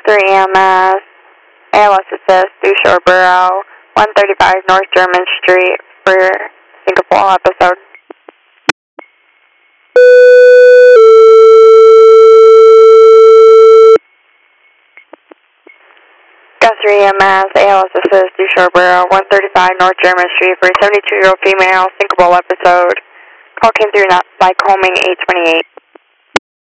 Guthrie EMS, ALS Assist, through Shoreboro, 135 North German Street for Singapore episode. Guthrie EMS, ALS Assist, through Shoreboro, 135 North German Street for a 72-year-old female, Singapore episode. Call came through by Coming 828.